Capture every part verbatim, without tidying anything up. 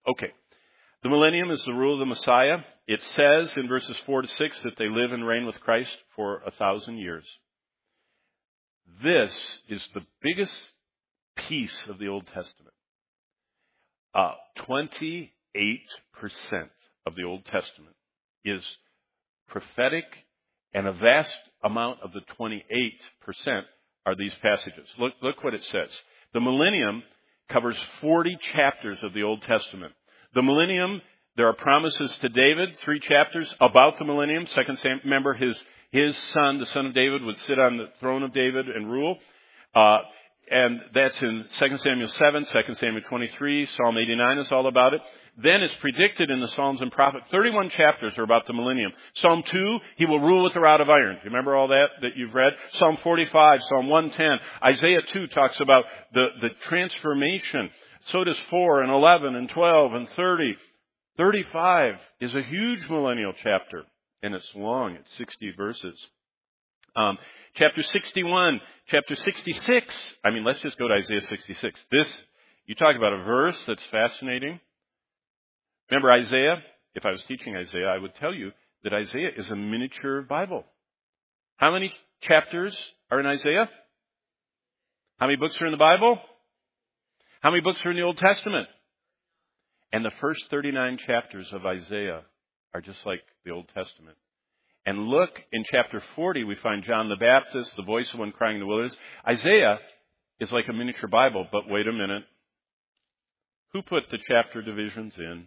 Okay. The millennium is the rule of the Messiah. It says in verses four to six that they live and reign with Christ for a thousand years. This is the biggest piece of the Old Testament. Uh, twenty-eight percent of the Old Testament is prophetic, and a vast amount of the twenty-eight percent are these passages. Look, look what it says. The millennium covers forty chapters of the Old Testament. The millennium, there are promises to David, three chapters about the millennium. Second Samuel, remember his, his son, the son of David, would sit on the throne of David and rule. Uh, and that's in Second Samuel seven, Second Samuel twenty-three, Psalm eighty-nine is all about it. Then it's predicted in the Psalms and Prophets. thirty-one chapters are about the millennium. Psalm two, he will rule with a rod of iron. Do you remember all that that you've read? Psalm forty-five, Psalm one ten. Isaiah two talks about the, the transformation. So does four and eleven and twelve and thirty. thirty-five is a huge millennial chapter, and it's long. It's sixty verses. Um, chapter sixty-one, chapter sixty-six. I mean, let's just go to Isaiah sixty-six. This, you talk about a verse that's fascinating. Remember Isaiah? If I was teaching Isaiah, I would tell you that Isaiah is a miniature Bible. How many chapters are in Isaiah? How many books are in the Bible? How many books are in the Old Testament? And the first thirty-nine chapters of Isaiah are just like the Old Testament. And look, in chapter forty, we find John the Baptist, the voice of one crying in the wilderness. Isaiah is like a miniature Bible, but wait a minute. Who put the chapter divisions in?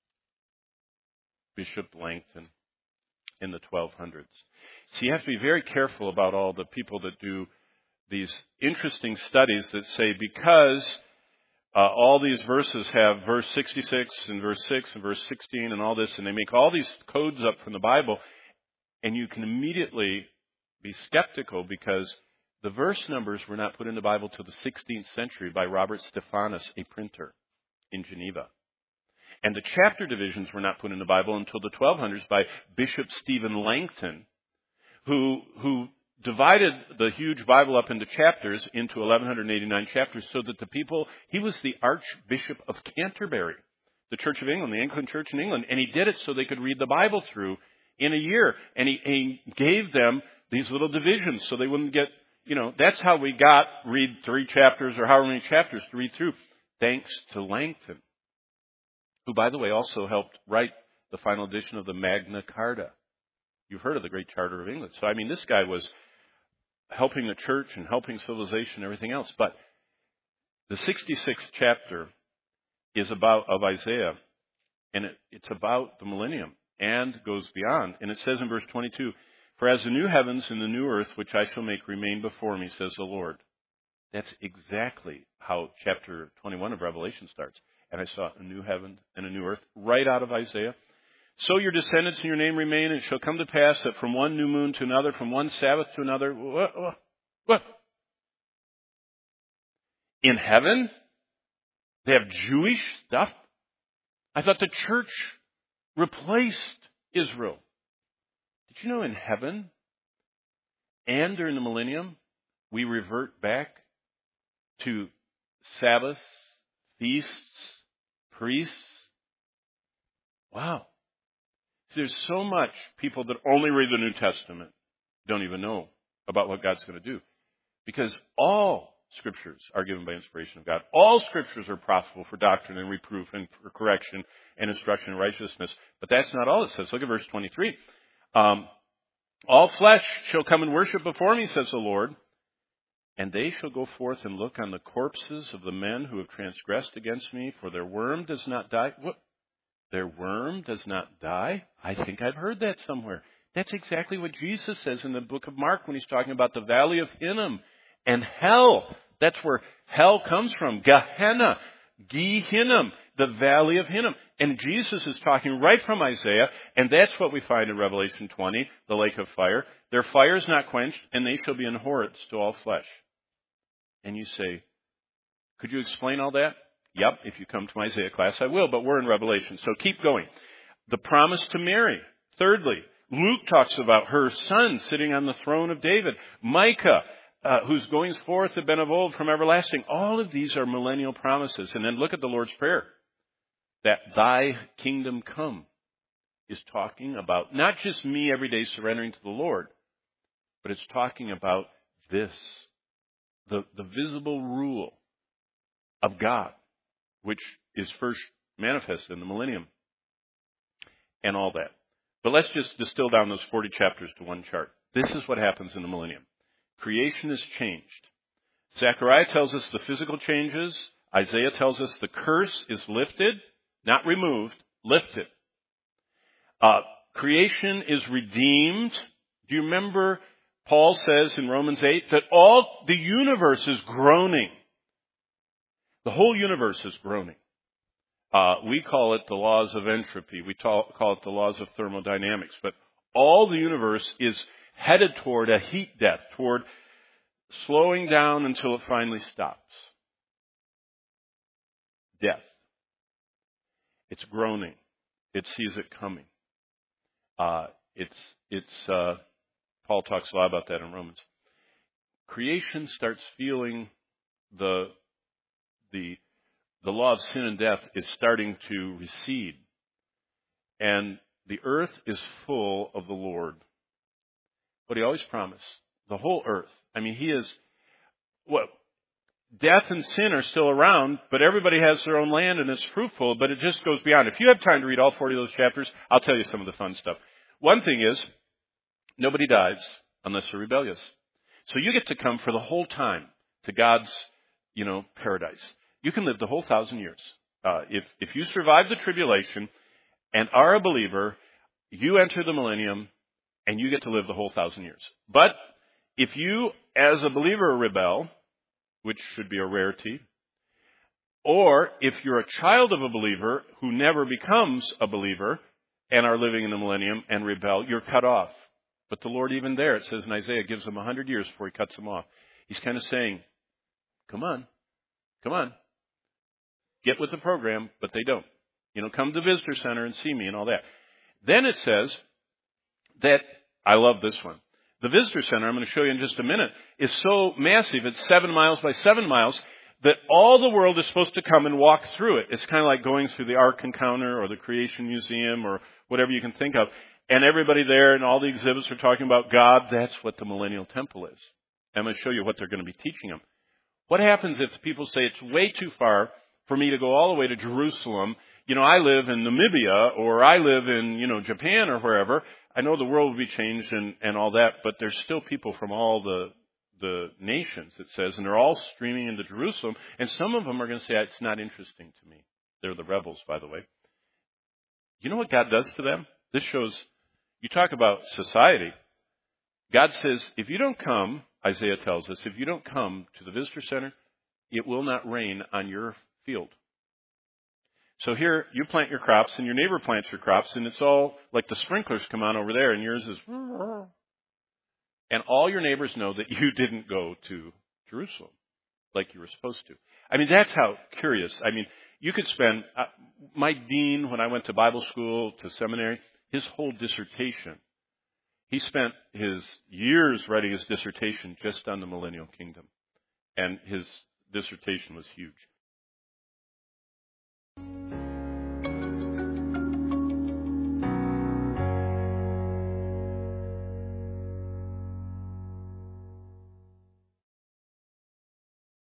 Bishop Langton in the twelve hundreds. So you have to be very careful about all the people that do these interesting studies that say because uh, all these verses have verse sixty-six and verse six and verse sixteen and all this, and they make all these codes up from the Bible, and you can immediately be skeptical because the verse numbers were not put in the Bible till the sixteenth century by Robert Stephanus, a printer in Geneva. And the chapter divisions were not put in the Bible until the twelve hundreds by Bishop Stephen Langton, who who divided the huge Bible up into chapters, into eleven eighty-nine chapters, so that the people, he was the Archbishop of Canterbury, the Church of England, the Anglican Church in England, and he did it so they could read the Bible through in a year. And he, he gave them these little divisions so they wouldn't get, you know, that's how we got read three chapters or however many chapters to read through, thanks to Langton, who, by the way, also helped write the final edition of the Magna Carta. You've heard of the Great Charter of England. So, I mean, this guy was helping the church and helping civilization and everything else. But the sixty-sixth chapter is about, of Isaiah, and it, it's about the millennium and goes beyond. And it says in verse twenty-two, "For as the new heavens and the new earth, which I shall make remain before me, says the Lord." That's exactly how chapter twenty-one of Revelation starts. And I saw a new heaven and a new earth, right out of Isaiah. "So your descendants and your name remain, and it shall come to pass that from one new moon to another, from one Sabbath to another." What? What? What? In heaven? They have Jewish stuff? I thought the church replaced Israel. Did you know in heaven and during the millennium, we revert back to Sabbaths, feasts, priests? Wow. See, there's so much people that only read the New Testament don't even know about what God's going to do. Because all Scriptures are given by inspiration of God. All Scriptures are profitable for doctrine and reproof and for correction and instruction in righteousness. But that's not all it says. Look at verse twenty-three. Um, "All flesh shall come and worship before me, says the Lord. And they shall go forth and look on the corpses of the men who have transgressed against me, for their worm does not die." What? Their worm does not die? I think I've heard that somewhere. That's exactly what Jesus says in the book of Mark when he's talking about the valley of Hinnom and hell. That's where hell comes from. Gehenna, Gehinnom, the valley of Hinnom. And Jesus is talking right from Isaiah, and that's what we find in Revelation twenty, the lake of fire. "Their fire is not quenched, and they shall be abhorrence to all flesh." And you say, could you explain all that? Yep, if you come to my Isaiah class, I will, but we're in Revelation, so keep going. The promise to Mary. Thirdly, Luke talks about her son sitting on the throne of David. Micah, uh, whose goings forth have been of old from everlasting. All of these are millennial promises. And then look at the Lord's Prayer. that thy kingdom come is talking about not just me every day surrendering to the Lord, but it's talking about this, the, the visible rule of God, which is first manifested in the millennium and all that. But let's just distill down those forty chapters to one chart. This is what happens in the millennium. Creation is changed. Zechariah tells us the physical changes. Isaiah tells us the curse is lifted, not removed, lifted. Uh, creation is redeemed. Do you remember Paul says in Romans eight that all the universe is groaning. The whole universe is groaning. Uh, we call it the laws of entropy. We call it the laws of thermodynamics. But all the universe is headed toward a heat death, toward slowing down until it finally stops. Death. It's groaning. It sees it coming. Uh, it's, it's, uh, Paul talks a lot about that in Romans. Creation starts feeling the, the, the law of sin and death is starting to recede. And the earth is full of the Lord. What he always promised. The whole earth. I mean, he is, well, death and sin are still around, but everybody has their own land and it's fruitful, but it just goes beyond. If you have time to read all forty of those chapters, I'll tell you some of the fun stuff. One thing is, nobody dies unless they're rebellious. So you get to come for the whole time to God's, you know, paradise. You can live the whole thousand years. Uh, if, if you survive the tribulation and are a believer, you enter the millennium and you get to live the whole thousand years. But if you, as a believer, rebel, which should be a rarity, or if you're a child of a believer who never becomes a believer and are living in the millennium and rebel, you're cut off. But the Lord, even there, it says in Isaiah, gives them a hundred years before he cuts them off. He's kind of saying, come on, come on. Get with the program, but they don't. You know, come to the visitor center and see me and all that. Then it says that, I love this one. The visitor center, I'm going to show you in just a minute, is so massive, it's seven miles by seven miles, that all the world is supposed to come and walk through it. It's kind of like going through the Ark Encounter or the Creation Museum or whatever you can think of. And everybody there and all the exhibits are talking about God. That's what the Millennial Temple is. I'm going to show you what they're going to be teaching them. What happens if people say it's way too far for me to go all the way to Jerusalem? You know, I live in Namibia or I live in, you know, Japan or wherever. I know the world will be changed and, and all that, but there's still people from all the the nations, it says, and they're all streaming into Jerusalem. And some of them are going to say, it's not interesting to me. They're the rebels, by the way. You know what God does to them? This shows, you talk about society. God says, if you don't come, Isaiah tells us, if you don't come to the visitor center, it will not rain on your field. So here, you plant your crops, and your neighbor plants your crops, and it's all like the sprinklers come on over there, and yours is... And all your neighbors know that you didn't go to Jerusalem like you were supposed to. I mean, that's how curious. I mean, you could spend... Uh, my dean, when I went to Bible school, to seminary, his whole dissertation, he spent his years writing his dissertation just on the millennial kingdom. And his dissertation was huge.